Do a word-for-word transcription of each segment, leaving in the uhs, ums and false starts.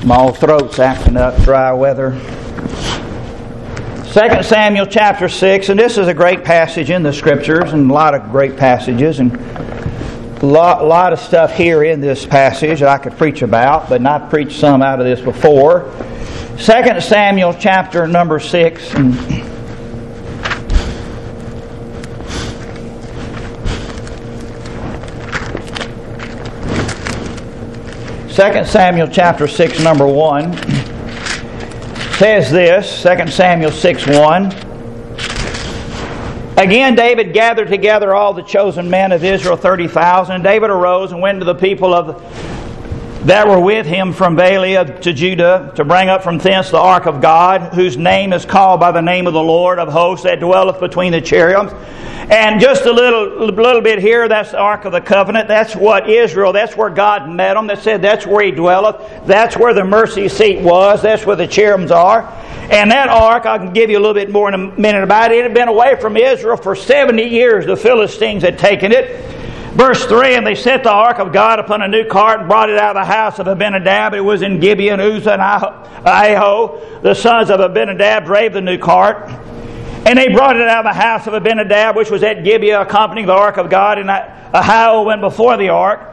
My old throat's acting up, dry weather. Second Samuel chapter six, and this is a great passage in the Scriptures, and a lot of great passages, and a lot, lot of stuff here in this passage that I could preach about, but not preached some out of this before. Second Samuel chapter number six. And Second Samuel chapter six, number one, says this, Second Samuel six, one. Again David gathered together all the chosen men of Israel, thirty thousand. And David arose and went to the people of that were with him from Baalah to Judah, to bring up from thence the ark of God, whose name is called by the name of the Lord of hosts, that dwelleth between the cherubims. And just a little little bit here, that's the Ark of the Covenant. That's what Israel, that's where God met them. That said, that's where He dwelleth. That's where the mercy seat was. That's where the cherubims are. And that ark, I can give you a little bit more in a minute about it. It had been away from Israel for seventy years. The Philistines had taken it. Verse three, and they set the ark of God upon a new cart and brought it out of the house of Abinadab. It was in Gibeon, Uzzah, and Ahio. The sons of Abinadab drave the new cart. And they brought it out of the house of Abinadab, which was at Gibeah, accompanying the ark of God. And Ahio went before the ark.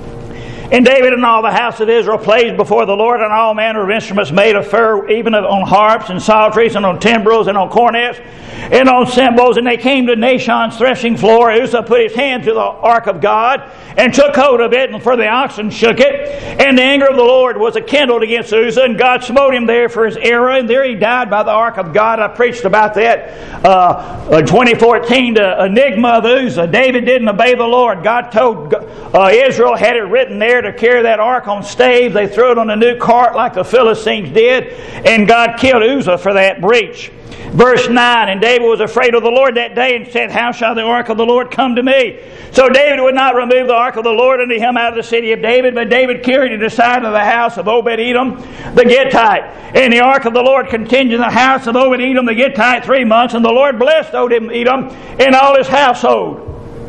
And David and all the house of Israel played before the Lord on all manner of instruments made of fir, even on harps and psalteries and on timbrels and on cornets and on cymbals. And they came to Nashon's threshing floor. Uzzah put his hand to the ark of God and took hold of it, and for the oxen shook it. And the anger of the Lord was kindled against Uzzah, and God smote him there for his error. And there he died by the ark of God. I preached about that uh, in twenty fourteen, the enigma of Uzzah. David didn't obey the Lord. God told uh, Israel, had it written there, to carry that ark on staves. They threw it on a new cart like the Philistines did, and God killed Uzzah for that breach. Verse nine, and David was afraid of the Lord that day and said, how shall the ark of the Lord come to me? So David would not remove the ark of the Lord unto him out of the city of David, but David carried it aside of the house of Obed-Edom the Gittite. And the ark of the Lord continued in the house of Obed-Edom the Gittite three months, and the Lord blessed Obed-Edom and all his household.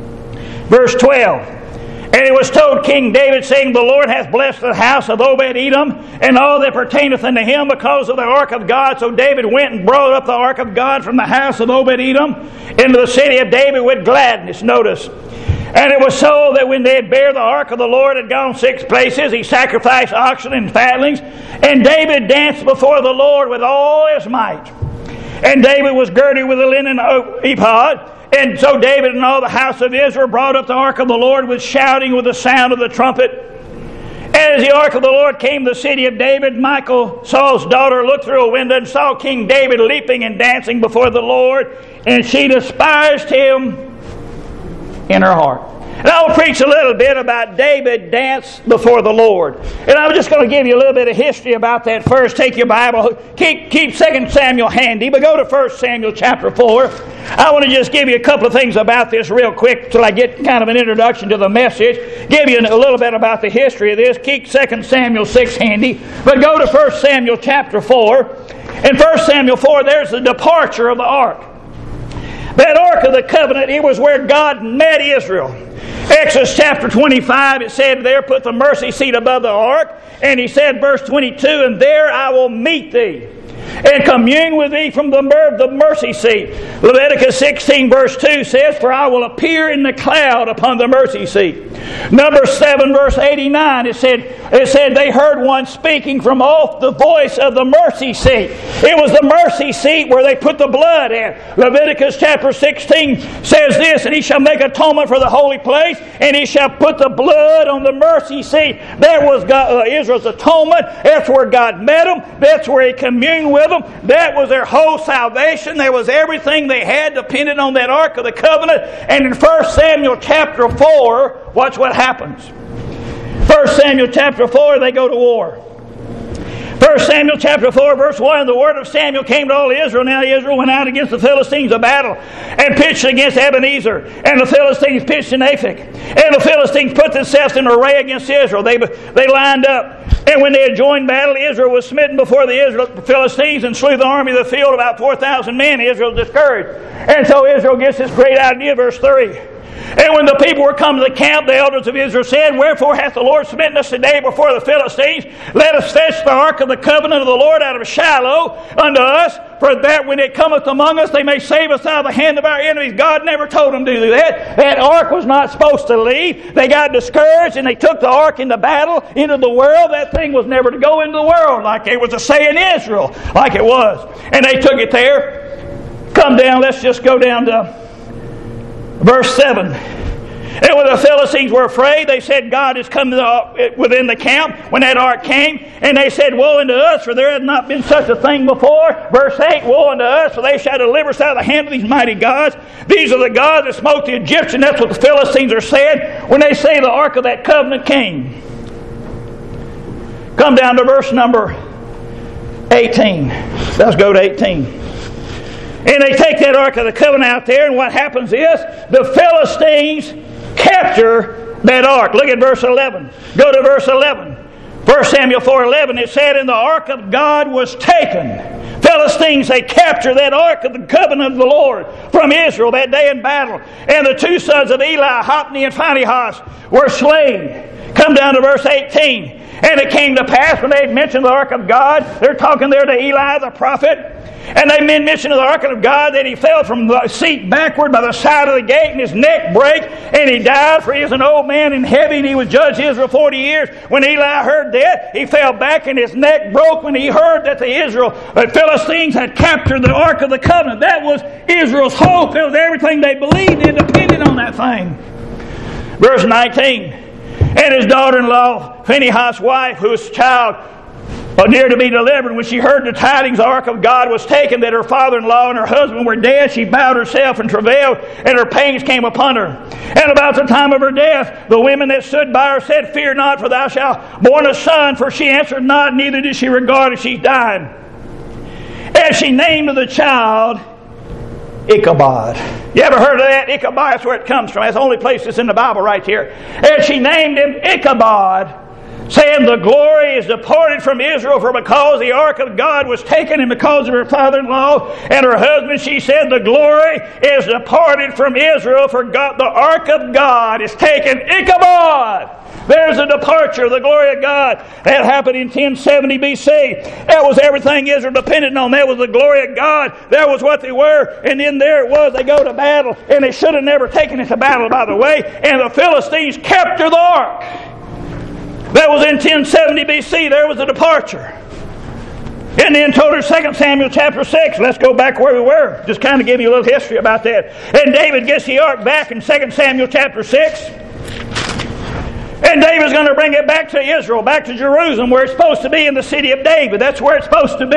Verse twelve, and it was told King David, saying, the Lord hath blessed the house of Obed-Edom and all that pertaineth unto him because of the ark of God. So David went and brought up the ark of God from the house of Obed-Edom into the city of David with gladness. Notice. And it was so that when they had bare the ark of the Lord had gone six places, he sacrificed oxen and fatlings. And David danced before the Lord with all his might. And David was girded with a linen ephod. And so David and all the house of Israel brought up the ark of the Lord with shouting, with the sound of the trumpet. And as the ark of the Lord came to the city of David, Michal, Saul's daughter, looked through a window and saw King David leaping and dancing before the Lord. And she despised him in her heart. And I will preach a little bit about David dance before the Lord. And I'm just going to give you a little bit of history about that first. Take your Bible. Keep, keep Second Samuel handy, but go to First Samuel chapter four. I want to just give you a couple of things about this real quick till I get kind of an introduction to the message. Give you a little bit about the history of this. Keep Second Samuel six handy. But go to First Samuel chapter four. In First Samuel four, there's the departure of the ark. That ark of the covenant, it was where God met Israel. Exodus chapter twenty-five, it said there, put the mercy seat above the ark. And he said, verse twenty-two, and there I will meet thee and commune with thee from the, the mercy seat. Leviticus sixteen verse two says, for I will appear in the cloud upon the mercy seat. Number seven verse eighty-nine, it said, it said they heard one speaking from off the voice of the mercy seat. It was the mercy seat where they put the blood in. Leviticus chapter sixteen says this, and he shall make atonement for the holy place, and he shall put the blood on the mercy seat. That was God, uh, Israel's atonement. That's where God met them. That's where He communed with them. That was their whole salvation. There was everything they had dependent on that Ark of the Covenant. And in First Samuel chapter four, watch what happens. First Samuel chapter four, they go to war. First Samuel chapter four, verse one, the word of Samuel came to all Israel. Now Israel went out against the Philistines of battle and pitched against Ebenezer. And the Philistines pitched in Aphek. And the Philistines put themselves in array against Israel. They, they lined up. And when they had joined battle, Israel was smitten before the Israel, Philistines and slew the army of the field, about four thousand men. Israel discouraged. And so Israel gets this great idea, verse three. And when the people were come to the camp, the elders of Israel said, Wherefore hath the Lord smitten us today before the Philistines? Let us fetch the ark of the covenant of the Lord out of Shiloh unto us, for that when it cometh among us, they may save us out of the hand of our enemies. God never told them to do that. That ark was not supposed to leave. They got discouraged and they took the ark into battle, into the world. That thing was never to go into the world like it was to say in Israel, like it was. And they took it there. Come down, let's just go down to verse seven. And when the Philistines were afraid, they said, God has come to the, within the camp when that ark came. And they said, Woe unto us, for there hath not been such a thing before. Verse eight, Woe unto us, for they shall deliver us out of the hand of these mighty gods. These are the gods that smote the Egyptians. That's what the Philistines are saying when they say the ark of that covenant came. Come down to verse number eighteen. Let's go to eighteen. And they take that Ark of the Covenant out there, and what happens is the Philistines capture that ark. Look at verse eleven. Go to verse eleven. First Samuel four eleven, it said, And the ark of God was taken. Philistines, they capture that ark of the covenant of the Lord from Israel that day in battle. And the two sons of Eli, Hophni and Phinehas, were slain. Come down to verse eighteen. And it came to pass when they had mentioned the ark of God, they're talking there to Eli the prophet, and they mentioned the ark of God, that he fell from the seat backward by the side of the gate, and his neck brake, and he died, for he was an old man and heavy, and he was judged Israel forty years. When Eli heard that, he fell back, and his neck broke when he heard that the Israel, the Philistines had captured the ark of the covenant. That was Israel's hope. It was everything they believed in, depended on that thing. Verse nineteen. And his daughter-in-law, Phinehas' wife, whose child was near to be delivered, when she heard the tidings the ark of God was taken, that her father-in-law and her husband were dead, she bowed herself and travailed, and her pains came upon her. And about the time of her death, the women that stood by her said, Fear not, for thou shalt born a son. For she answered not, neither did she regard as she died. And she named the child Ichabod. You ever heard of that? Ichabod, that's where it comes from. That's the only place it's in the Bible right here. And she named him Ichabod, saying, The glory is departed from Israel, for because the ark of God was taken, and because of her father-in-law and her husband, she said, The glory is departed from Israel, for God, the ark of God is taken. Ichabod! There's a departure of the glory of God. That happened in ten seventy B C. That was everything Israel depended on. That was the glory of God. That was what they were. And then there it was. They go to battle. And they should have never taken it to battle, by the way. And the Philistines captured the ark. That was in ten seventy B C. There was a departure. And then told her Second Samuel chapter six. Let's go back where we were. Just kind of give you a little history about that. And David gets the ark back in Second Samuel chapter six. And David's going to bring it back to Israel, back to Jerusalem, where it's supposed to be, in the city of David. That's where it's supposed to be.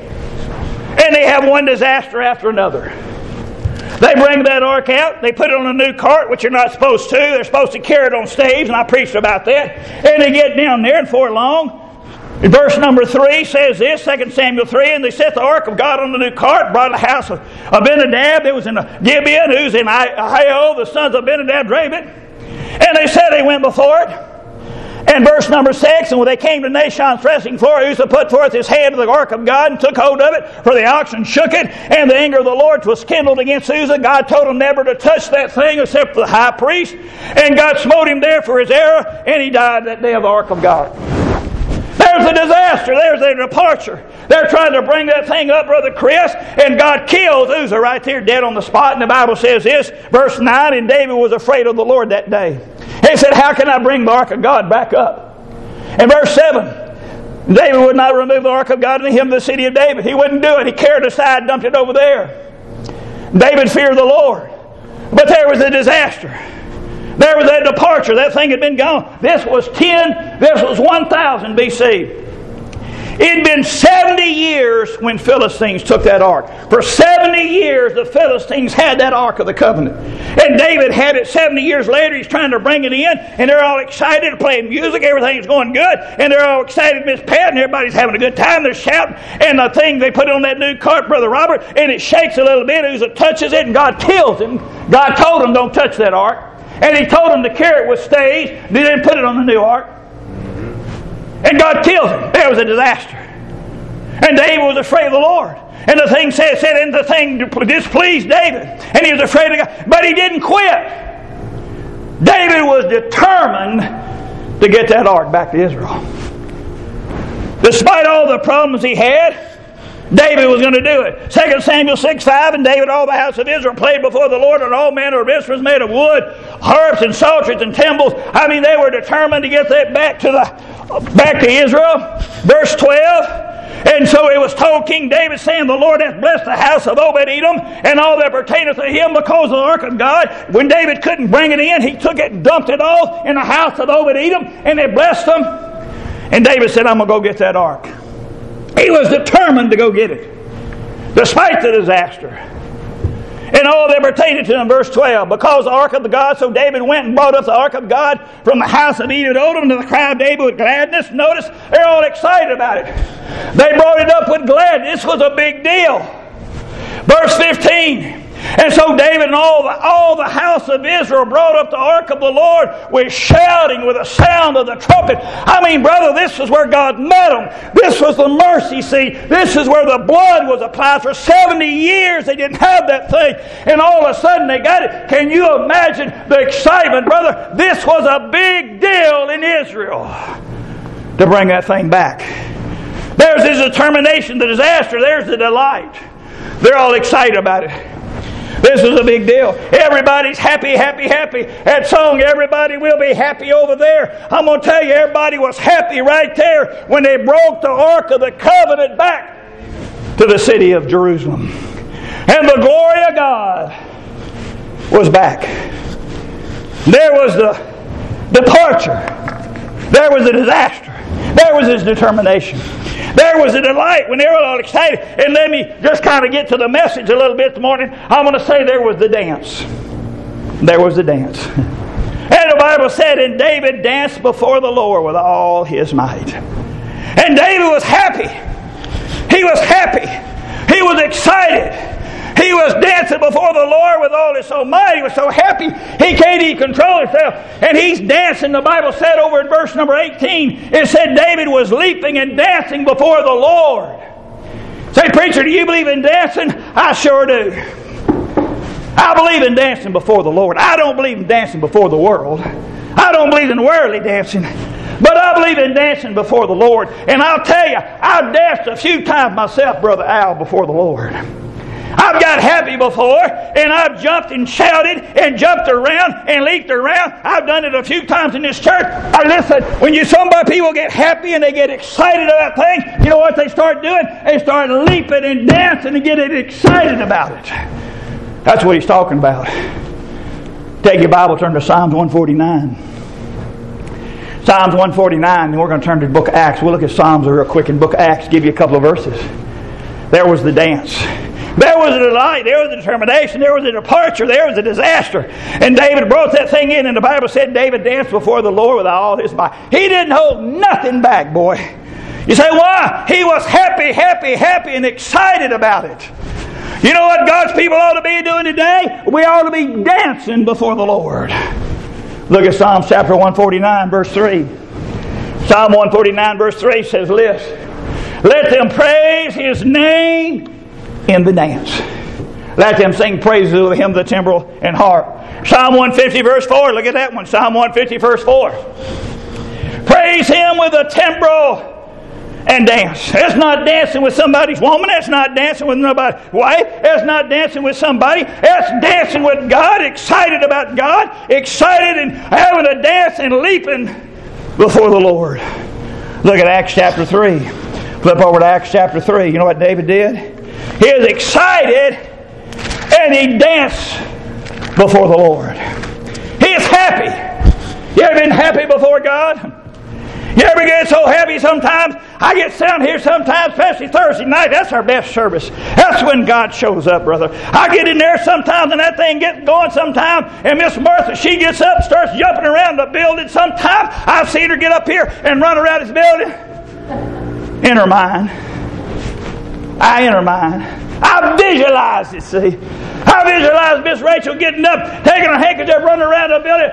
And they have one disaster after another. They bring that ark out. They put it on a new cart, which you're not supposed to. They're supposed to carry it on staves, and I preached about that. And they get down there, and before long, verse number three says this, Second Samuel three, And they set the ark of God on the new cart, brought the house of Abinadab. It was in Gibeon, who's in Ahio, the sons of Abinadab, drave it. And they said they went before it. And verse number six, And when they came to Nashon's threshing floor, Uzzah put forth his hand to the ark of God and took hold of it, for the oxen shook it, and the anger of the Lord was kindled against Uzzah. God told him never to touch that thing except for the high priest. And God smote him there for his error, and he died that day of the ark of God. There's a disaster. There's a departure. They're trying to bring that thing up, Brother Chris, and God kills Uzzah right there, dead on the spot. And the Bible says this, verse nine, And David was afraid of the Lord that day. He said, How can I bring the ark of God back up? And verse seven, David would not remove the ark of God into him to the city of David. He wouldn't do it. He carried it aside, dumped it over there. David feared the Lord. But there was a disaster. There was that departure. That thing had been gone. This was ten, this was one thousand B C. It had been seventy years when Philistines took that ark. For seventy years the Philistines had that ark of the covenant. And David had it seventy years later. He's trying to bring it in. And they're all excited, playing music. Everything's going good. And they're all excited, Miss Pat, and everybody's having a good time. They're shouting. And the thing, they put it on that new cart, Brother Robert, and it shakes a little bit. Uzzah touches it, and God kills him. God told him, Don't touch that ark. And he told him to carry it with staves. They didn't put it on the new ark. And God killed him. There was a disaster. And David was afraid of the Lord. And the thing said, said and the thing displeased David. And he was afraid of God. But he didn't quit. David was determined to get that ark back to Israel. Despite all the problems he had, David was going to do it. Second Samuel six five, and David, all the house of Israel, played before the Lord, and all manner of instruments made of wood, harps and psalteries and timbrels. I mean, they were determined to get that back to the back to Israel. Verse twelve. And so it was told King David, saying, the Lord hath blessed the house of Obed-Edom and all that pertaineth to him because of the ark of God. When David couldn't bring it in, he took it and dumped it off in the house of Obed-Edom, and they blessed them. And David said, I'm going to go get that ark. He was determined to go get it, despite the disaster. And all that pertained to him, verse twelve, because the ark of the God, so David went and brought up the ark of God from the house of Obed-Edom to the cry of David with gladness. Notice, they're all excited about it. They brought it up with gladness. This was a big deal. Verse fifteen, and so David and all the, all the house of Israel brought up the ark of the Lord with shouting, with the sound of the trumpet. I mean, brother, this is where God met them. This was the mercy seat. This is where the blood was applied. For seventy years they didn't have that thing, and all of a sudden they got it. Can you imagine the excitement, brother? This was a big deal in Israel to bring that thing back. There's his determination, the disaster. There's the delight. They're all excited about it. This is a big deal. Everybody's happy, happy, happy. That song, everybody will be happy over there. I'm going to tell you, everybody was happy right there when they broke the Ark of the Covenant back to the city of Jerusalem. And the glory of God was back. There was the departure. There was the disaster. There was his determination. There was a delight when they were all excited. And let me just kind of get to the message a little bit this morning. I'm going to say there was the dance. There was the dance. And the Bible said, and David danced before the Lord with all his might. And David was happy. He was happy. He was excited. He was dancing before the Lord with all his soul might. He was so happy he can't even control himself. And he's dancing. The Bible said over in verse number eighteen, it said David was leaping and dancing before the Lord. Say, preacher, do you believe in dancing? I sure do. I believe in dancing before the Lord. I don't believe in dancing before the world. I don't believe in worldly dancing. But I believe in dancing before the Lord. And I'll tell you, I've danced a few times myself, Brother Al, before the Lord. I've got happy before, and I've jumped and shouted and jumped around and leaped around. I've done it a few times in this church. I listen, when you somebody people get happy and they get excited about things, you know what they start doing? They start leaping and dancing and getting excited about it. That's what he's talking about. Take your Bible, turn to Psalms one forty-nine. Psalms one forty-nine, and we're going to turn to the book of Acts. We'll look at Psalms real quick in the book of Acts, give you a couple of verses. There was the dance. There was a delight, there was a determination, there was a departure, there was a disaster. And David brought that thing in, and the Bible said David danced before the Lord with all his might. He didn't hold nothing back, boy. You say, why? He was happy, happy, happy, and excited about it. You know what God's people ought to be doing today? We ought to be dancing before the Lord. Look at Psalms chapter one forty-nine, verse three. Psalm one forty-nine, verse three says this, let them praise his name in the dance. Let them sing praises of him, the timbrel and harp. Psalm one fifty, verse four. Look at that one. Psalm one fifty, verse four. Praise him with a timbrel and dance. That's not dancing with somebody's woman. That's not dancing with nobody's wife. That's not dancing with somebody. That's dancing with God, excited about God, excited and having a dance and leaping before the Lord. Look at Acts chapter three. Flip over to Acts chapter three. You know what David did? He was excited and he danced before the Lord. He is happy. You ever been happy before God? You ever get so happy sometimes? I get down here sometimes, especially Thursday night. That's our best service. That's when God shows up, brother. I get in there sometimes and that thing gets going sometimes. And Miss Martha, she gets up and starts jumping around the building sometimes. I've seen her get up here and run around this building. In her mind. I enter mine. I visualized it, see. I visualized Miss Rachel getting up, taking her handkerchief, running around the building,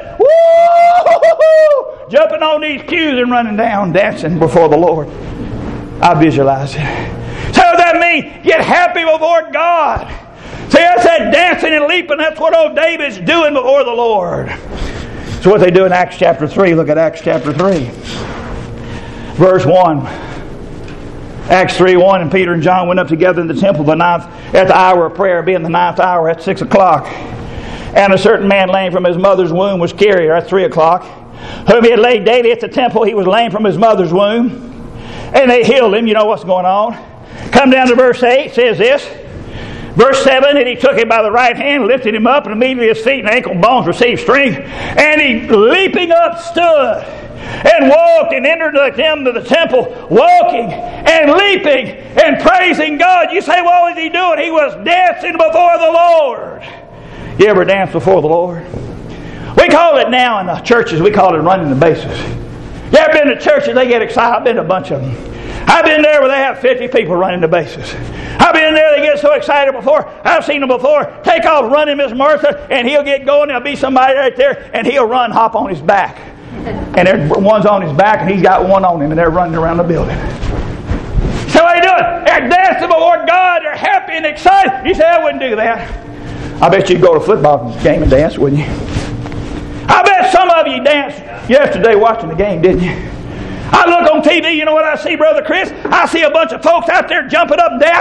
woo, jumping on these pews and running down, dancing before the Lord. I visualized it. So that means get happy before God. See, that's that dancing and leaping. That's what old David's doing before the Lord. So what they do in Acts chapter three, look at Acts chapter three. Verse one. Acts three one, and Peter and John went up together in the temple the ninth, at the hour of prayer, being the ninth hour at six o'clock. And a certain man lame from his mother's womb was carried at three o'clock, whom he had laid daily at the temple. He was lame from his mother's womb. And they healed him. You know what's going on. Come down to verse eight, says this. Verse seven, and he took him by the right hand, lifted him up, and immediately his feet and ankle bones received strength. And he, leaping up, stood, and walked, and entered into the temple, walking, and leaping, and praising God. You say, what was he doing? He was dancing before the Lord. You ever dance before the Lord? We call it now in the churches, we call it running the bases. You ever been to churches, they get excited? I've been to a bunch of them. I've been there where they have fifty people running the bases. I've been there, they get so excited before. I've seen them before. Take off running, Miss Martha, and he'll get going. There'll be somebody right there, and he'll run, hop on his back. And there's one's on his back, and he's got one on him, and they're running around the building. So what are they doing? They're dancing before God. They're happy and excited. You say, I wouldn't do that. I bet you'd go to a football game and dance, wouldn't you? I bet some of you danced yesterday watching the game, didn't you? I look on T V, you know what I see, Brother Chris? I see a bunch of folks out there jumping up and down.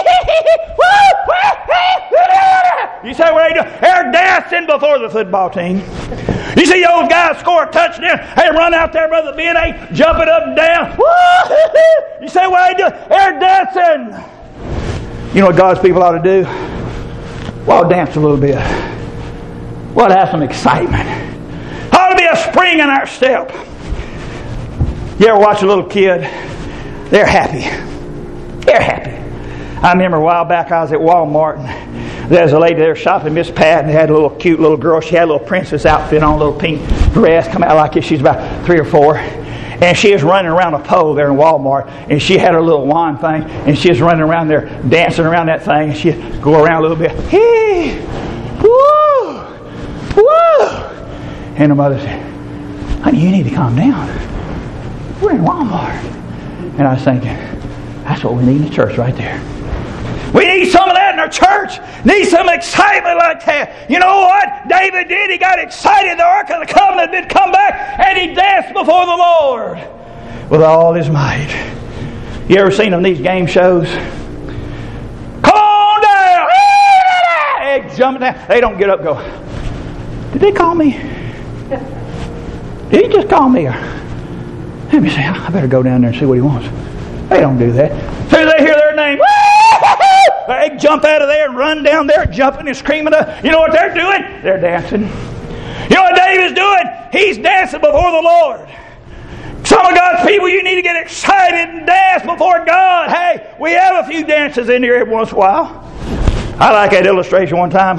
You say, what are they doing? They're dancing before the football team. You see those guys score a touchdown, they run out there, Brother Ben, they jumping up and down. You say, what are they doing? They're dancing. You know what God's people ought to do? Well, dance a little bit. Well, have some excitement. Ought to be a spring in our step. You ever watch a little kid? They're happy. They're happy. I remember a while back I was at Walmart and there was a lady there shopping, Miss Pat, and they had a little cute little girl. She had a little princess outfit on, a little pink dress, come out like this. She's about three or four. And she was running around a pole there in Walmart, and she had her little wand thing, and she was running around there dancing around that thing, and she'd go around a little bit. Hey! Woo! Woo! And the mother said, honey, you need to calm down. We're in Walmart. And I was thinking, that's what we need in the church right there. We need some of that in our church. Need some excitement like that. You know what David did? He got excited. The Ark of the Covenant did come back, and he danced before the Lord with all his might. You ever seen them these game shows? Come on down! They jumping down. They don't get up and go, did they call me? Did he just call me? Let me see. I better go down there and see what he wants. They don't do that. As soon as they hear their name, they jump out of there and run down there, jumping and screaming. You know what they're doing? They're dancing. You know what David's doing? He's dancing before the Lord. Some of God's people, you need to get excited and dance before God. Hey, we have a few dances in here every once in a while. I like that illustration one time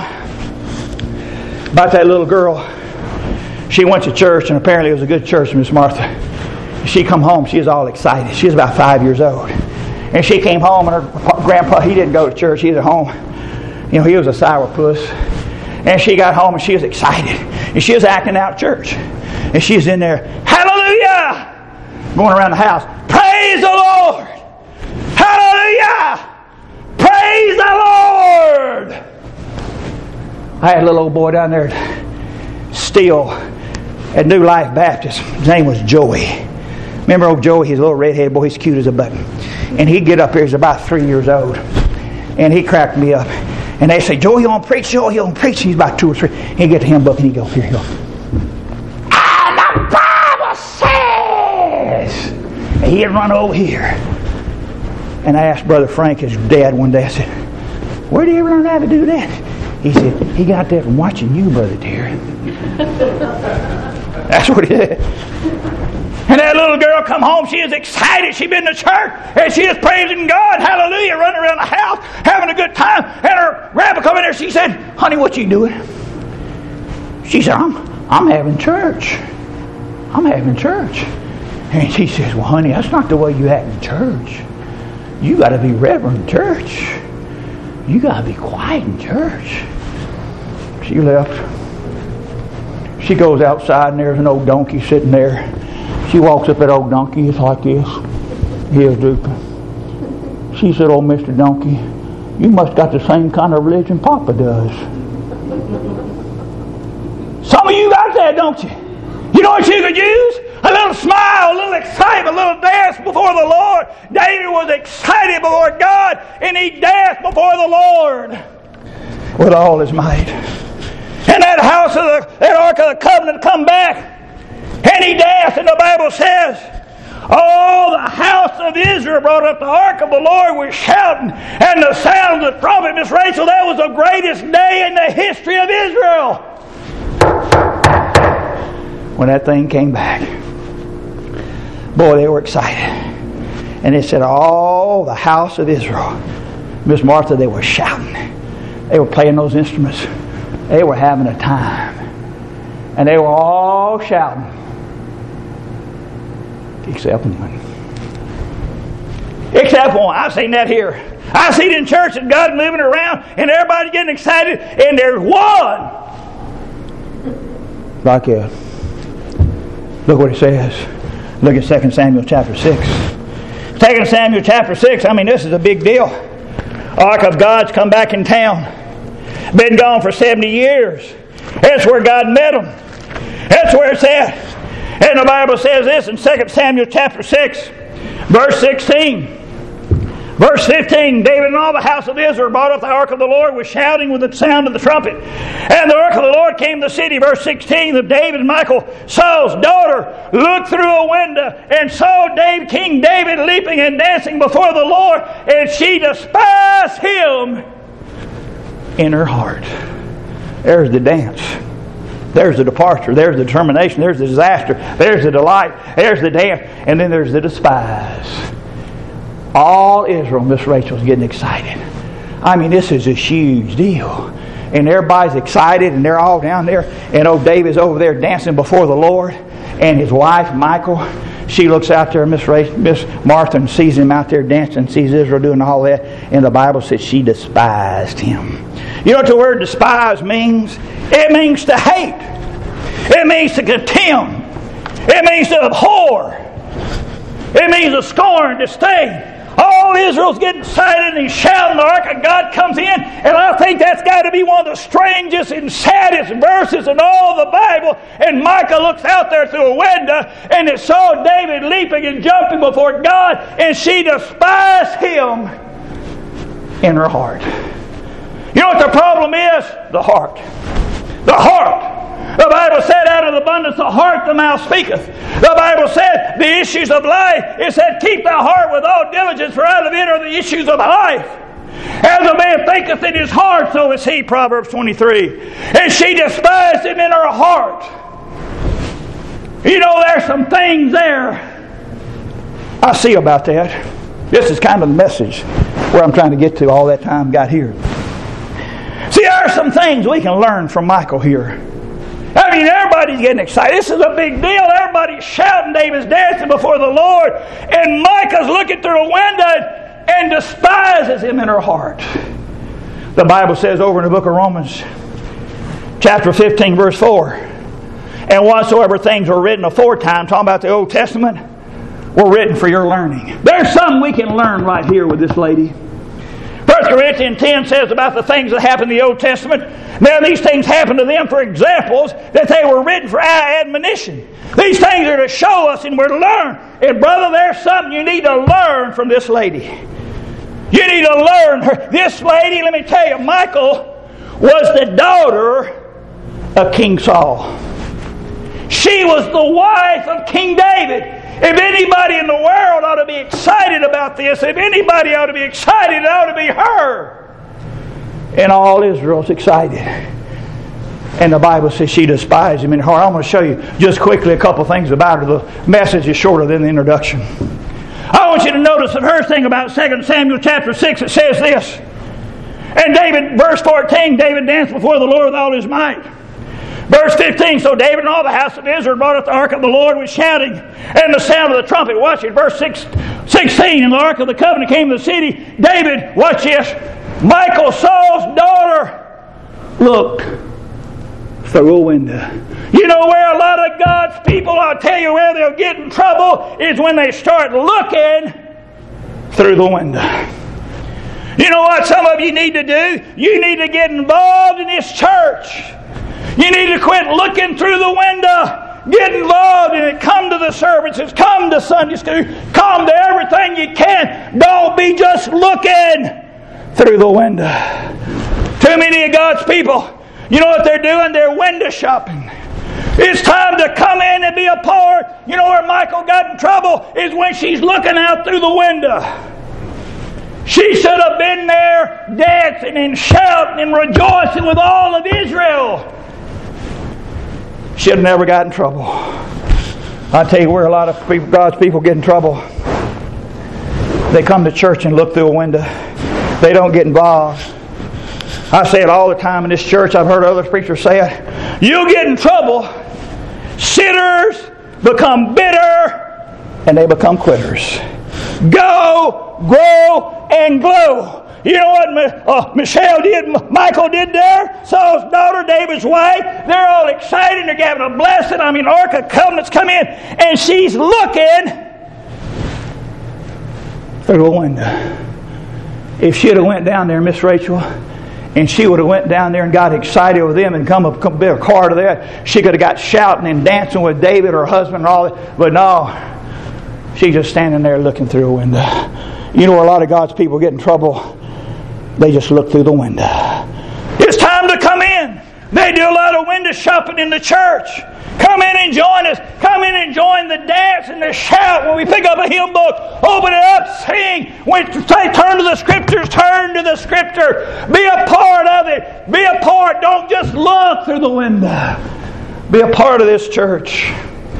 about that little girl. She went to church, and apparently it was a good church, Miss Martha. She come home, she was all excited. She was about five years old. And she came home, and her grandpa, he didn't go to church, he was at home. You know, he was a sourpuss. And she got home, and she was excited. And she was acting out at church. And she was in there, hallelujah! Going around the house, praise the Lord! Hallelujah! Praise the Lord! I had a little old boy down there still at New Life Baptist. His name was Joey. Remember old Joey? He's a little redhead boy. He's cute as a button. And he'd get up here. He's about three years old. And he cracked me up. And they say, Joey, you want to preach? Joey, you want to preach? He's about two or three. He'd get the hymn book and he'd go, here, he go. And the Bible says. And he'd run over here. And I asked Brother Frank, his dad, one day, I said, where did he ever learn how to do that? He said, he got that from watching you, Brother Terry. That's what he did. And that little girl come home, she is excited. She'd been to church, and she is praising God. Hallelujah, running around the house, having a good time. And her grandpa come in there, she said, honey, what you doing? She said, I'm, I'm having church. I'm having church. And she says, well, honey, that's not the way you act in church. You got to be reverent in church. You got to be quiet in church. She left. She goes outside, and there's an old donkey sitting there. She walks up that old donkey. It's like this. He is drooping. She said, oh, Mister Donkey, you must got the same kind of religion Papa does. Some of you got that, don't you? You know what you could use? A little smile, a little excitement, a little dance before the Lord. David was excited before God, and he danced before the Lord with all his might. And that house of the, that Ark of the Covenant come back, and he danced, and the Bible says, all the house of Israel brought up the Ark of the Lord with shouting and the sound of the trumpet. Miss Rachel, that was the greatest day in the history of Israel. When that thing came back, boy, they were excited. And they said, all the house of Israel, Miss Martha, they were shouting. They were playing those instruments. They were having a time. And they were all shouting. Except one. Except one. I've seen that here. I've seen it in church and God's moving around and everybody's getting excited, and there's one. Like that. Look what it says. Look at Second Samuel chapter six. Second Samuel chapter six, I mean, this is a big deal. Ark of God's come back in town. Been gone for seventy years. That's where God met them. That's where it's at. And the Bible says this in Second Samuel chapter six, verse sixteen. Verse fifteen, David and all the house of Israel brought up the Ark of the Lord with shouting with the sound of the trumpet. And the Ark of the Lord came to the city. Verse sixteen, of David and Michal, Saul's daughter, looked through a window and saw David, King David leaping and dancing before the Lord, and she despised him in her heart. There's the dance. There's the departure. There's the determination. There's the disaster. There's the delight. There's the dance. And then there's the despise. All Israel, Miss Rachel's getting excited. I mean, this is a huge deal. And everybody's excited, and they're all down there. And old David's over there dancing before the Lord. And his wife, Michal, she looks out there, Miss Rachel, Miss Martha, and sees him out there dancing, sees Israel doing all that. And the Bible says she despised him. You know what the word despise means? It means to hate. It means to contemn. It means to abhor. It means to scorn, disdain. All Israel's getting excited and he's shouting. The Ark of God comes in, and I think that's got to be one of the strangest and saddest verses in all the Bible. And Micah looks out there through a window and it saw David leaping and jumping before God, and she despised him in her heart. You know what the problem is? The heart. The heart. The Bible said, out of the abundance of the heart the mouth speaketh. The Bible said, the issues of life, it said, keep thy heart with all diligence, for out of it are the issues of life. As a man thinketh in his heart, so is he, Proverbs twenty-three. And she despised him in her heart. You know, there's some things there I see about that. This is kind of the message where I'm trying to get to all that time got here. See, there are some things we can learn from Michal here. I mean, everybody's getting excited. This is a big deal. Everybody's shouting. David's dancing before the Lord. And Micah's looking through a window and despises him in her heart. The Bible says over in the book of Romans, chapter fifteen, verse four, and whatsoever things were written aforetime, talking about the Old Testament, were written for your learning. There's something we can learn right here with this lady. First Corinthians ten says about the things that happened in the Old Testament. Now these things happened to them for examples, that they were written for our admonition. These things are to show us and we're to learn. And brother, there's something you need to learn from this lady. You need to learn her. This lady, let me tell you, Michal was the daughter of King Saul. She was the wife of King David. If anybody in the world ought to be excited about this, if anybody ought to be excited, it ought to be her. And all Israel's excited. And the Bible says she despised him in her heart. I'm going to show you just quickly a couple things about her. The message is shorter than the introduction. I want you to notice the first thing about Second Samuel chapter six. It says this. And David, verse fourteen, David danced before the Lord with all his might. Verse fifteen, so David and all the house of Israel brought up the ark of the Lord with shouting and the sound of the trumpet. Watch it. Verse sixteen, and the ark of the covenant came to the city. David, watch this, Michal, Saul's daughter, looked through a window. You know where a lot of God's people, I'll tell you where they'll get in trouble, is when they start looking through the window. You know what some of you need to do? You need to get involved in this church. You need to quit looking through the window. Get involved in it. Come to the services. Come to Sunday school. Come to everything you can. Don't be just looking through the window. Too many of God's people, you know what they're doing? They're window shopping. It's time to come in and be a part. You know where Michal got in trouble? Is when she's looking out through the window. She should have been there dancing and shouting and rejoicing with all of Israel. Should have never got in trouble. I tell you where a lot of people, God's people get in trouble. They come to church and look through a window. They don't get involved. I say it all the time in this church. I've heard other preachers say it. You'll get in trouble. Sitters become bitter and they become quitters. Go, grow, and glow. You know what uh, Michelle did, Michal did there? Saul's daughter, David's wife. They're all excited. They're having a blessing. I mean, Ark of Covenant's come in. And she's looking through the window. If she'd have went down there, Miss Rachel, and she would have went down there and got excited with them and come a, come a part of that, she could have got shouting and dancing with David, her husband, and all that. But no, she's just standing there looking through a window. You know where a lot of God's people get in trouble? They just look through the window. It's time to come in. They do a lot of window shopping in the church. Come in and join us. Come in and join the dance and the shout. When we pick up a hymn book, open it up, sing. When we say turn to the Scriptures, turn to the Scripture. Be a part of it. Be a part. Don't just look through the window. Be a part of this church.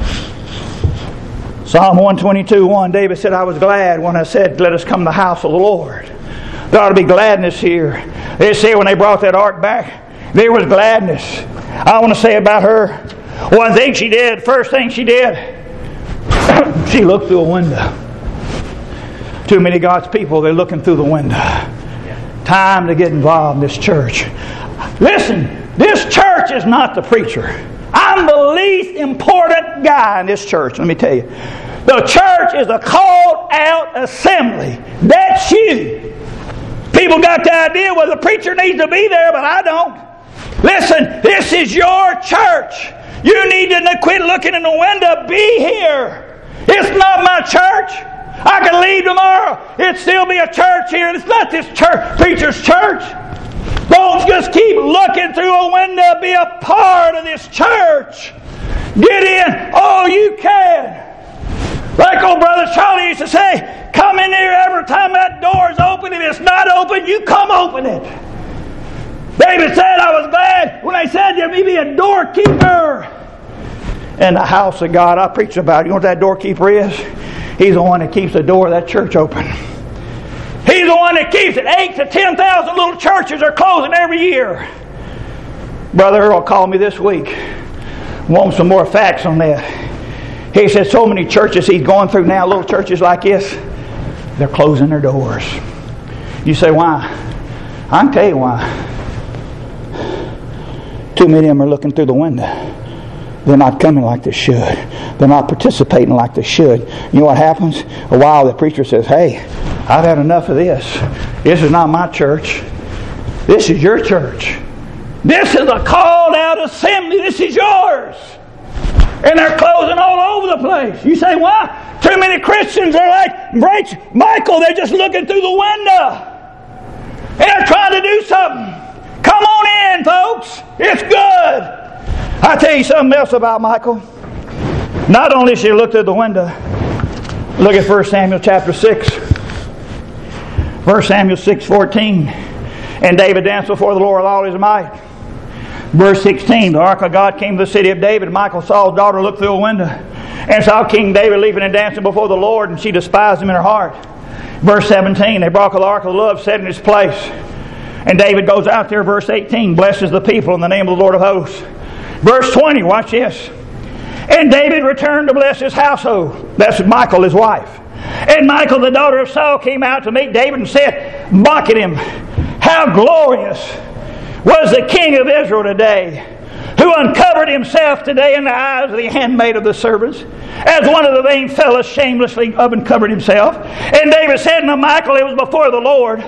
Psalm one twenty-two, one, David said, I was glad when I said, let us come to the house of the Lord. There ought to be gladness here. They say when they brought that ark back, there was gladness. I want to say about her, one thing she did, first thing she did, she looked through a window. Too many of God's people, they're looking through the window. Time to get involved in this church. Listen, this church is not the preacher. I'm the least important guy in this church, let me tell you. The church is a called out assembly. That's you. People got the idea, well, the preacher needs to be there, but I don't. Listen, this is your church. You need to quit looking in the window. Be here. It's not my church. I can leave tomorrow. It'd still be a church here. It's not this church, preacher's church. Don't just keep looking through a window. Be a part of this church. Get in all you can. Like old Brother Charlie used to say, come in here every time that door's open. If it's not open, you come open it. David said, I was glad when they said there may be a doorkeeper in the house of God. I preached about it. You know what that doorkeeper is? He's the one that keeps the door of that church open. He's the one that keeps it. Eight to ten thousand little churches are closing every year. Brother Earl called me this week. Want some more facts on that. He said so many churches he's going through now, little churches like this, they're closing their doors. You say, why? I can tell you why. Too many of them are looking through the window. They're not coming like they should. They're not participating like they should. You know what happens? A while the preacher says, hey, I've had enough of this. This is not my church. This is your church. This is a called out assembly. This is yours. And they're closing all over the place. You say, why? Too many Christians are like Michal. They're just looking through the window. And they're trying to do something. Come on in, folks. It's good. I tell you something else about Michal. Not only did she look through the window, look at First Samuel chapter six. First Samuel six fourteen. And David danced before the Lord with all his might. Verse sixteen, the ark of God came to the city of David. Michal, Saul's daughter, looked through a window and saw King David leaping and dancing before the Lord, and she despised him in her heart. Verse seventeen, they brought the ark of the Lord, set in its place. And David goes out there, verse eighteen, blesses the people in the name of the Lord of hosts. Verse twenty, watch this. And David returned to bless his household. That's Michal, his wife. And Michal, the daughter of Saul, came out to meet David and said, mocking him, how glorious was the king of Israel today, who uncovered himself today in the eyes of the handmaid of the servants, as one of the vain fellows shamelessly uncovered himself. And David said unto Michal, it was before the Lord,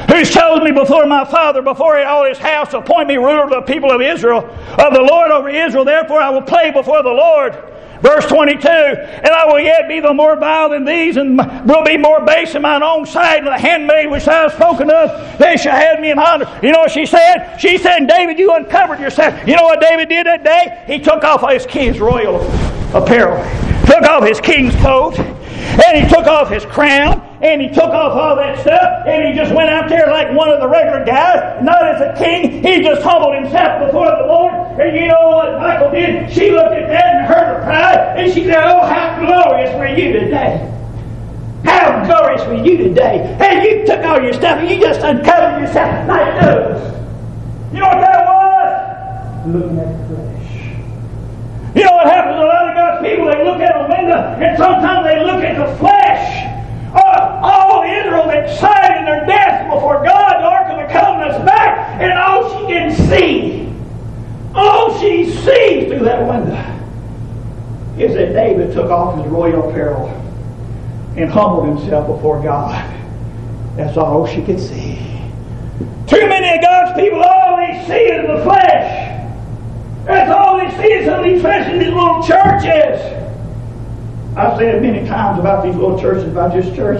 who's chosen me before my father, before all his house, to appoint me ruler of the people of Israel, of the Lord over Israel. Therefore I will play before the Lord. Verse twenty-two, and I will yet be the more vile than these, and will be more base in mine own sight, and the handmaid which I have spoken of, they shall have me in honor. You know what she said? She said, David, you uncovered yourself. You know what David did that day? He took off his king's royal apparel, took off his king's coat, and he took off his crown, and he took off all that stuff, and he just went out there like one of the regular guys, not as a king. He just humbled himself before the Lord. And you know what Michal did? She looked at that and heard her pride, and she said, oh, how glorious were you today. How glorious were you today. And you took all your stuff, and you just uncovered yourself like this. You know what that was? Looking at the flesh. You know what happens to a lot of God's people? They look at a window, and sometimes they look at the flesh. Oh, all Israel that sighed in their death before God, the Ark of the Covenant's back, and all she can see, all she sees through that window is that David took off his royal apparel and humbled himself before God. That's all she could see. Too many of God's people, all they see is the flesh. That's all they see is some of these flesh in these little churches. I've said it many times about these little churches, about this church.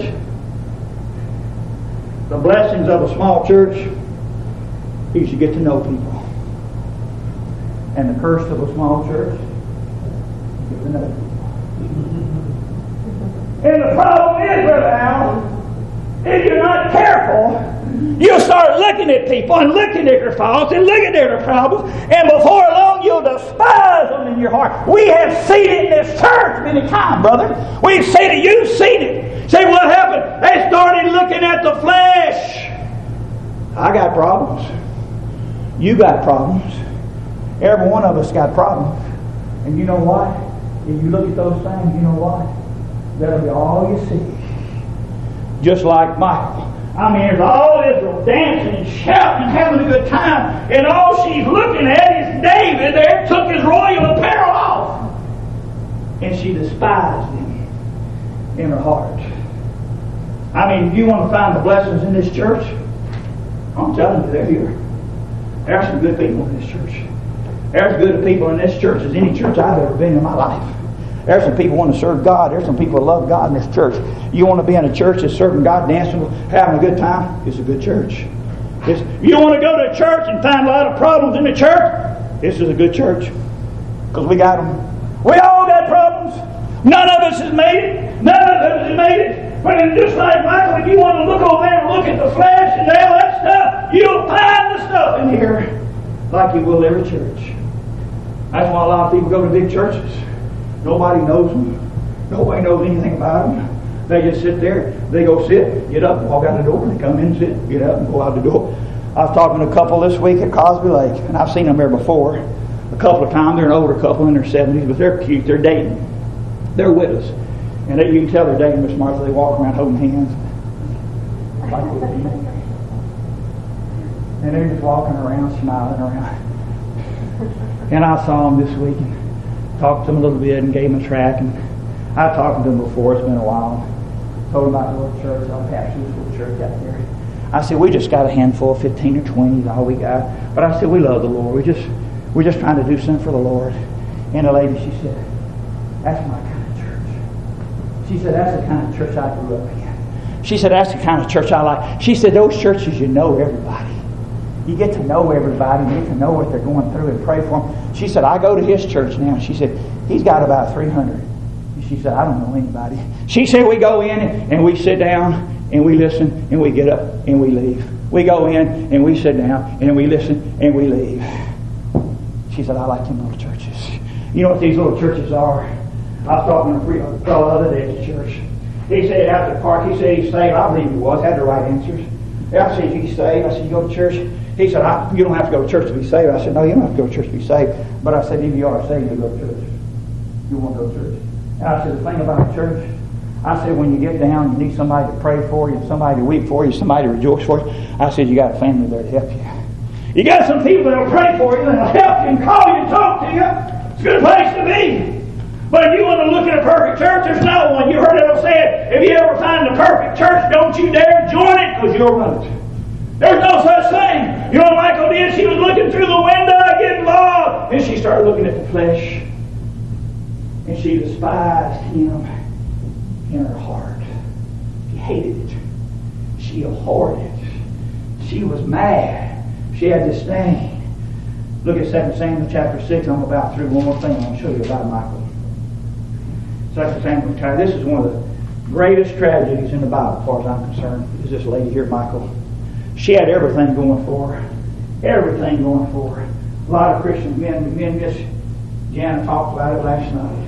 The blessings of a small church is you get to know people. And the curse of a small church, you get to know people. And the problem is, Brother Al, if you're not careful, you'll start looking at people and looking at their faults and looking at their problems, and before long you'll despise them in your heart. We have seen it in this church many times, brother. We've seen it. You've seen it. Say, what happened? They started looking at the flesh. I got problems. You got problems. Every one of us got problems. And you know what? If you look at those things, you know what? That'll be all you see. Just like Michal. I mean, there's all Israel dancing and shouting and having a good time, and all she's looking at is David there took his royal apparel off. And she despised him in her heart. I mean, if you want to find the blessings in this church, I'm telling you, they're here. There are some good people in this church. There's as good people in this church as any church I've ever been in my life. There's some people who want to serve God. There's some people who love God in this church. You want to be in a church that's serving God, dancing, having a good time? It's a good church. It's, you want to go to a church and find a lot of problems in the church? This is a good church. Because we got them. We all got problems. None of us has made it. None of us has made it. But it's just like Michal, if you want to look over there and look at the flesh and all that stuff, you'll find the stuff in here like you will every church. That's why a lot of people go to big churches. Nobody knows them. Nobody knows anything about them. They just sit there. They go sit, get up, walk out the door. They come in, sit, get up, and go out the door. I was talking to a couple this week at Cosby Lake, and I've seen them there before. A couple of times. They're an older couple in their seventies, but they're cute. They're dating. They're with us. And they, you can tell they're dating, Miss Martha. They walk around holding hands. Like and they're just walking around, smiling around. And I saw them this week and talked to them a little bit and gave them a track. And I've talked to them before. It's been a while. Told them about the little church. I'll capture this little church out there. I said, we just got a handful, fifteen or twenty is all we got. But I said, we love the Lord. We just, we're just trying to do something for the Lord. And the lady, she said, that's my kind of church. She said, that's the kind of church I grew up in. She said, that's the kind of church I like. She said, those churches, you know everybody. You get to know everybody. You get to know what they're going through and pray for them. She said, I go to his church now. She said, he's got about three hundred. She said, I don't know anybody. She said, we go in and we sit down and we listen and we get up and we leave. We go in and we sit down and we listen and we leave. She said, I like them little churches. You know what these little churches are? I was talking to a fellow the other day at church. He said out at the park, he said he's saved. I believe he was, had the right answers. I said, he's saved. I said, you go to church? He said, I, you don't have to go to church to be saved. I said, no, you don't have to go to church to be saved. But I said, if you are saved, you go to church. You want to go to church. And I said, the thing about church, I said, when you get down, you need somebody to pray for you, somebody to weep for you, somebody to rejoice for you. I said, you got a family there to help you. You got some people that will pray for you, and will help you and call you and talk to you. It's a good place to be. But if you want to look at a perfect church, there's not one. You heard it said, if you ever find the perfect church, don't you dare join it, because you'll run it. There's no such thing. You know what Michal did? She was looking through the window, getting involved, and she started looking at the flesh. And she despised him in her heart. She hated it. She abhorred it. She was mad. She had disdain. Look at Second Samuel chapter six. I'm about through. One more thing I want to show you about Michal. Second Samuel chapter. This is one of the greatest tragedies in the Bible, as far as I'm concerned. Is this lady here, Michal? She had everything going for her. Everything going for her. A lot of Christian men, me and Miss Jana talked about it last night.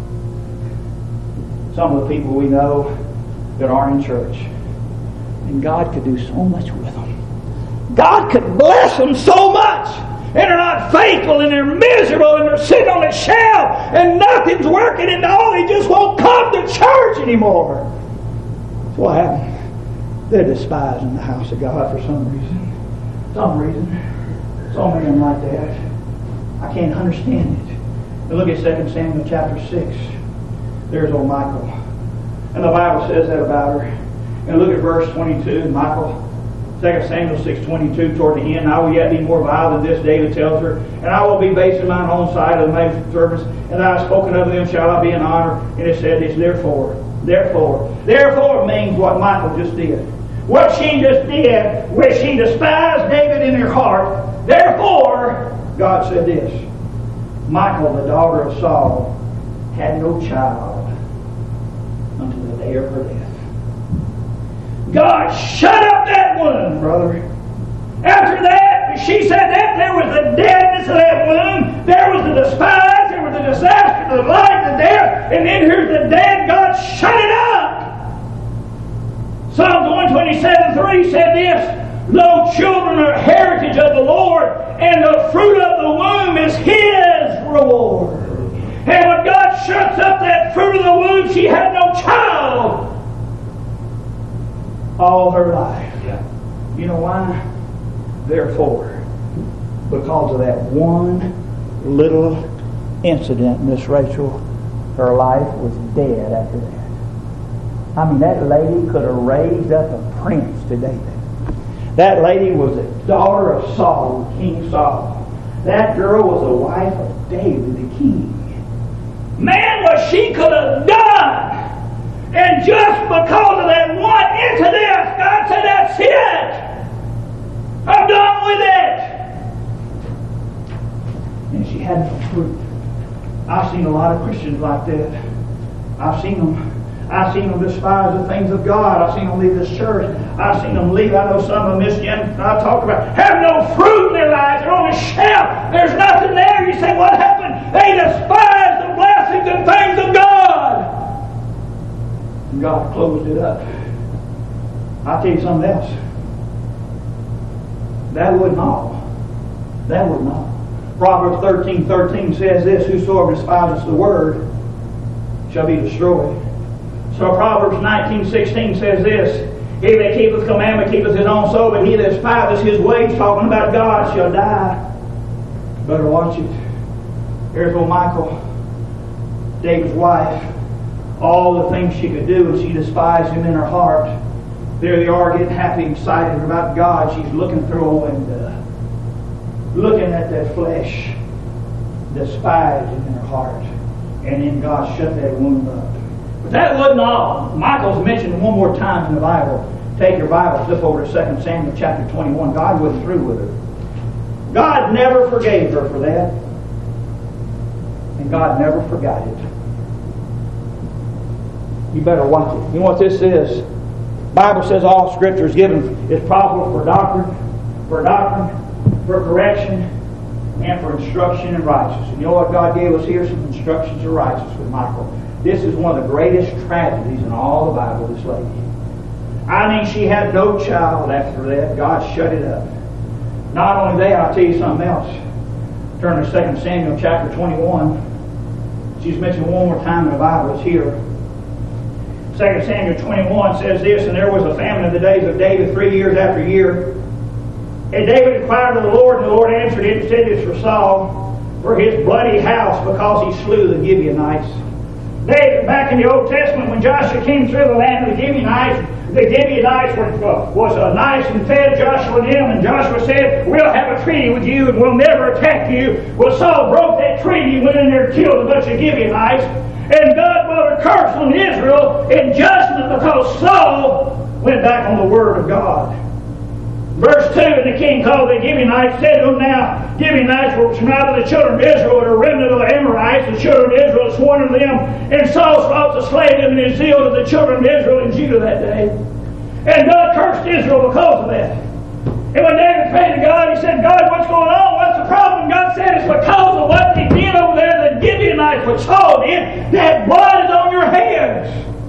Some of the people we know that aren't in church. And God could do so much with them. God could bless them so much. And they're not faithful, and they're miserable, and they're sitting on a shelf, and nothing's working, and all they just won't come to church anymore. That's what happened. They're despising the house of God for some reason. Some reason. So many like that. I can't understand it. And look at Second Samuel chapter six. There's old Michal. And the Bible says that about her. And look at verse twenty-two. Michal, Second Samuel six twenty-two, toward the end, I will yet be more vile than this, David tells her, and I will be base in mine own sight of the maid servants, and I have spoken of them shall I be in honor. And it said this, therefore, therefore, therefore means what Michal just did. What she just did, where she despised David in her heart, therefore, God said this, Michal, the daughter of Saul, had no child until the day of her death. God shut up that womb, brother. After that, she said that there was the deadness of that womb, there was the despise, there was the disaster, the life, the death, and then here's the dead. God shut it up. Psalms one twenty-seven three said this, lo, children are heritage of the Lord, and the fruit of the womb is His reward. And when God shuts up that fruit of the womb, she had no child all her life. You know why? Therefore, because of that one little incident, Miss Rachel, her life was dead after that. I mean, that lady could have raised up a prince to David. That lady was the daughter of Saul, King Saul. That girl was the wife of David, the king. Man, what she could have done! And just because of that one incident, God said, that's it! I'm done with it! And she had no fruit. I've seen a lot of Christians like that. I've seen them. I've seen them despise the things of God. I've seen them leave this church. I've seen them leave. I know some of them, Miss Jen, I talked about, have no fruit in their lives. They're on a shelf. There's nothing there. You say, what happened? They despise the blessings and things of God. And God closed it up. I'll tell you something else. That wasn't all. That wasn't all. Proverbs thirteen thirteen says this, whosoever despises the word shall be destroyed. So Proverbs nineteen sixteen says this, he that keepeth commandment keepeth his own soul, but he that despiseth his ways, talking about God, shall die. Better watch it. Here's old Michal, David's wife. All the things she could do, and she despised him in her heart. There they are, getting happy, excited about God. She's looking through a window, looking at that flesh, despised him in her heart. And then God shut that womb up. But that wasn't all. Michal's mentioned one more time in the Bible. Take your Bible, flip over to Second Samuel chapter twenty-one. God wasn't through with her. God never forgave her for that. And God never forgot it. You better watch it. You know what this is? The Bible says all Scripture is given is profitable for doctrine, for doctrine, for correction, and for instruction in righteousness. And you know what God gave us here? Some instructions in righteousness with Michal. This is one of the greatest tragedies in all the Bible, this lady. I mean, she had no child after that. God shut it up. Not only that, I'll tell you something else. Turn to Second Samuel chapter twenty-one. She's mentioned one more time in the Bible. It's here. Second Samuel twenty-one says this, and there was a famine in the days of David three years after year. And David inquired of the Lord, and the Lord answered him and said this for Saul, for his bloody house, because he slew the Gibeonites. David, back in the Old Testament, when Joshua came through the land of the Gibeonites, the Gibeonites were, uh, was uh, nice and fed Joshua and them, and Joshua said, we'll have a treaty with you and we'll never attack you. Well, Saul broke that treaty and went in there and killed a bunch of Gibeonites, and God brought a curse on Israel in judgment because Saul went back on the word of God. Verse two, and the king called the Gibeonites, said to them, now, Gibeonites were from out of the children of Israel, and a remnant of the Amorites, the children of Israel, sworn unto them, and Saul sought to slay them in his zeal to the children of Israel in Judah that day. And God cursed Israel because of that. And when David prayed to God, he said, God, what's going on? What's the problem? God said, it's because of what they did over there, the Gibeonites, what Saul did, that blood is on your heads.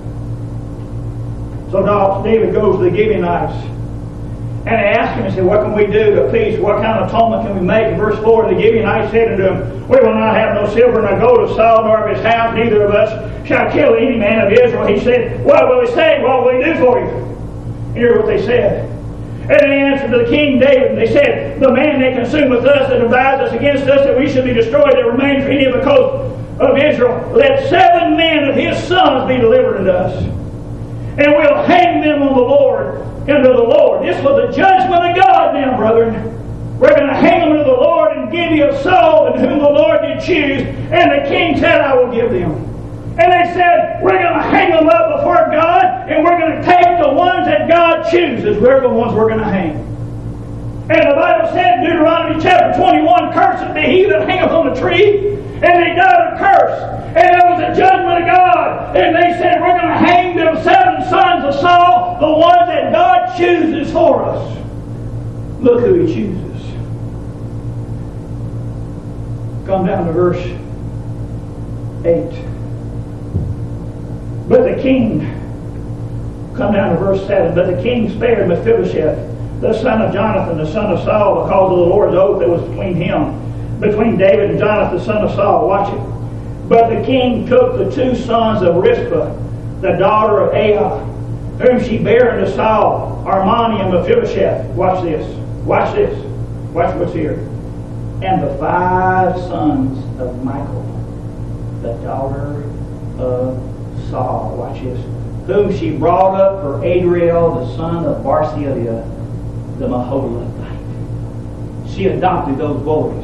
So now David goes to the Gibeonites, and they asked him, and said, what can we do to appease? What kind of atonement can we make? In verse four, the Gibeonites said unto him, we will not have no silver nor gold of Saul, nor of his house, neither of us shall kill any man of Israel. He said, what will we say? What will we do for you? Here's what they said. And they answered to the king David, and they said, the man they consume with us that advise us against us that we should be destroyed that remains for any of the coast of Israel, let seven men of his sons be delivered unto us, and we'll hang them on the Lord, unto the Lord. This was the judgment of God now, brethren. We're going to hang them unto the Lord and give you a soul in whom the Lord did choose. And the king said, I will give them. And they said, we're going to hang them up before God, and we're going to take the ones that God chooses. We're the ones we're going to hang. And the Bible said in Deuteronomy chapter twenty-one, cursed be he that hangeth on the tree. And they got a curse. And it was the judgment of God. And they said, we're going to hang them seven sons of Saul, the ones that God chooses for us. Look who he chooses. Come down to verse eight. But the king, come down to verse seven, but the king spared Mephibosheth, the son of Jonathan, the son of Saul, because of the Lord's oath that was between him, between David and Jonathan, the son of Saul. Watch it. But the king took the two sons of Rizpah, the daughter of Aiah, whom she bare unto Saul, Armani and Mephibosheth. Watch this. Watch this. Watch what's here. And the five sons of Michal, the daughter of Saul. Watch this. Whom she brought up for Adriel, the son of Barzillai, the Maholathite. She adopted those boys.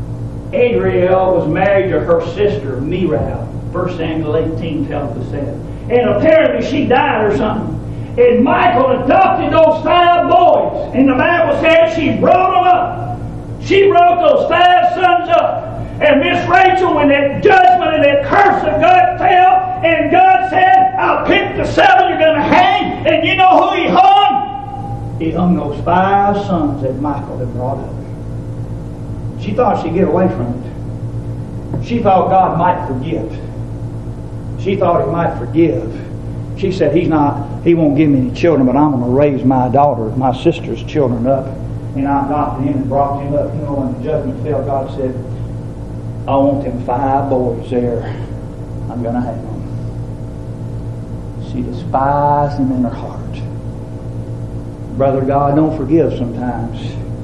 Adriel was married to her sister, Merab. First Samuel eighteen tells us that. And apparently she died or something. And Michal adopted those five boys. And the Bible says she brought them up. She brought those five sons up. And Miss Rachel, when that judgment and that curse of God fell, and God said, I'll pick the seven you're going to hang. And you know who he hung? He hung those five sons that Michal had brought up. She thought she'd get away from it. She thought God might forget. She thought he might forgive. She said, he's not, he won't give me any children, but I'm going to raise my daughter, my sister's children up. And I adopted him and brought him up. You know, when the judgment fell, God said, I want them five boys there. I'm going to have them. She despised them in her heart. Brother, God don't forgive sometimes.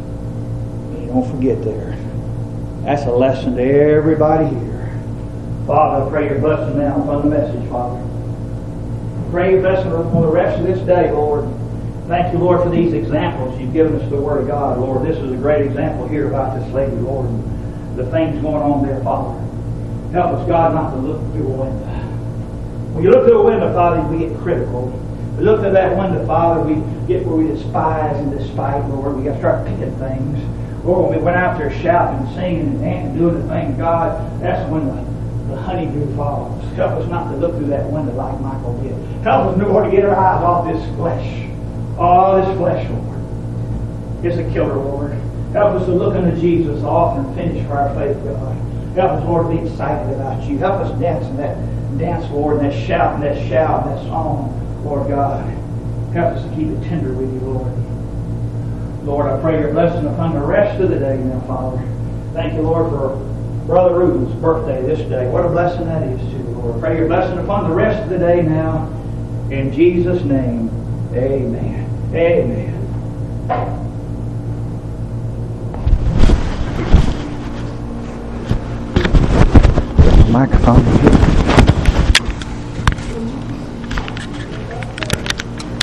He don't forget there. That's a lesson to everybody here. Father, I pray your blessing now upon the message, Father. I pray your blessing on the rest of this day, Lord. Thank you, Lord, for these examples you've given us the Word of God, Lord. This is a great example here about this lady, Lord. The things going on there, Father. Help us, God, not to look through a window. When you look through a window, Father, we get critical. We look through that window, Father, we get where we despise and despite, Lord. We got to start picking things. Lord, when we went out there shouting and singing and dancing and doing the things, God, that's when the, the honeydew falls. Help us not to look through that window like Michal did. Help us know where to get our eyes off this flesh. All this flesh, Lord. It's a killer, Lord. Help us to look unto Jesus, the author and finisher for our faith, God. Help us, Lord, to be excited about you. Help us dance in that dance, Lord, and that shout and that shout and that song, Lord God. Help us to keep it tender with you, Lord. Lord, I pray your blessing upon the rest of the day now, Father. Thank you, Lord, for Brother Reuben's birthday this day. What a blessing that is to you, Lord. I pray your blessing upon the rest of the day now. In Jesus' name, amen. Amen. Microphone.